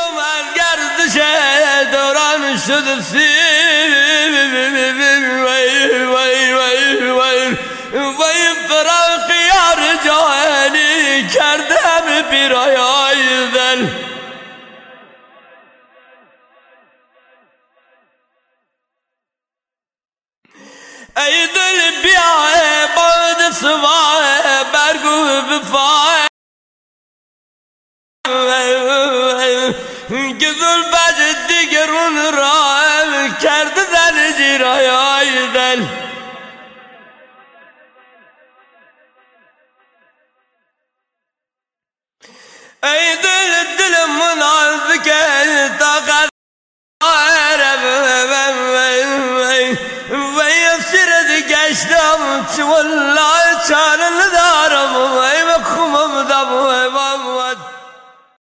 من گردش دوران شد سیر وی فراق یار جاهلی کردم بیرایای دل ای دل بیای باد سواه برگو بفای گذل بد دیگرون را کرده در جیرای دل ای دل منافق طاقت و یسرد گشتم چول